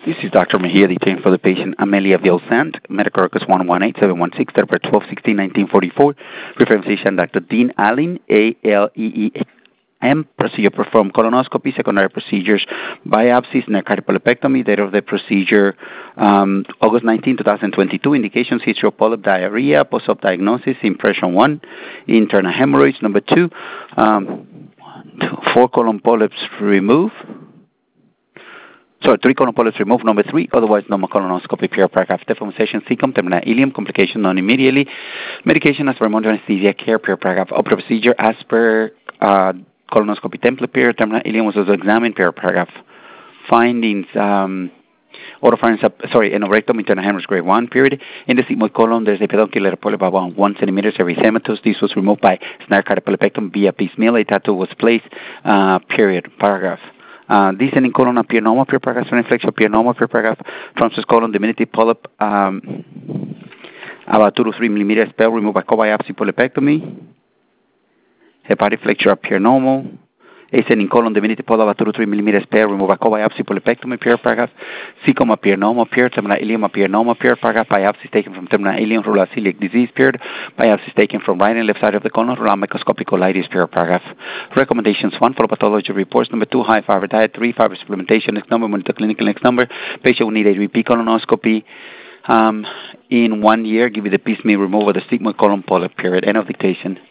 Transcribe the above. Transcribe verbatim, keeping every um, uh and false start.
This is Doctor Mejia, detained for the patient Amelia Vilsant, medical records one one eight seven one six, December twelve sixteen nineteen forty-four. Reference physician Doctor Dean Allen, A L E E M. Procedure performed colonoscopy, secondary procedures, biopsies, necrocardiopulopectomy. Date of the procedure, um, August nineteenth, twenty twenty-two. Indications, history of polyp, diarrhea, post-op diagnosis, impression one, internal hemorrhoids. Number two, um, one, two, four colon polyps removed. Sorry, three colon polyps removed. Number three, otherwise normal colonoscopy, pure paragraph. Deformation, cecum, terminal ileum, complication non immediately. Medication as per remote anesthesia, care, pure paragraph. Operative procedure as per uh, colonoscopy template, period. Terminal ileum was also examined, pure paragraph. Findings, um, oropharynx, sorry, anorectum, internal hemorrhage, grade one, period. In the sigmoid colon, there's a peduncular polyp about one centimeter erythematous. This was removed by snare cardiopulopectomy via piecemeal. A tattoo was placed, uh, period, paragraph. Uh, descending colon appear normal, pure paragraph. Inflection appear normal, pure paragraph. Transverse colon, diminutive polyp, um, about two to three millimeters, spell removed by co-biopsy polypectomy. Hepatic flexure appear normal. Ascending colon, diminutive polyp, about two to three millimeters, spell removed by co-biopsy polypectomy, pure paragraph. Cecum appear normal, pure. Terminal ileum appear normal, pure paragraph. Biopsies taken from terminal ileum, rural celiac disease, pure. Biopsies taken from right and left side of the colon, rural microscopic colitis, pure paragraph. Recommendations: one, follow pathology reports. Number two, high fiber diet. Three, fiber supplementation. Next number, monitor clinical. Next number, patient will need a repeat colonoscopy um, in one year. Give you the piecemeal removal of the sigmoid colon polyp, period. End of dictation.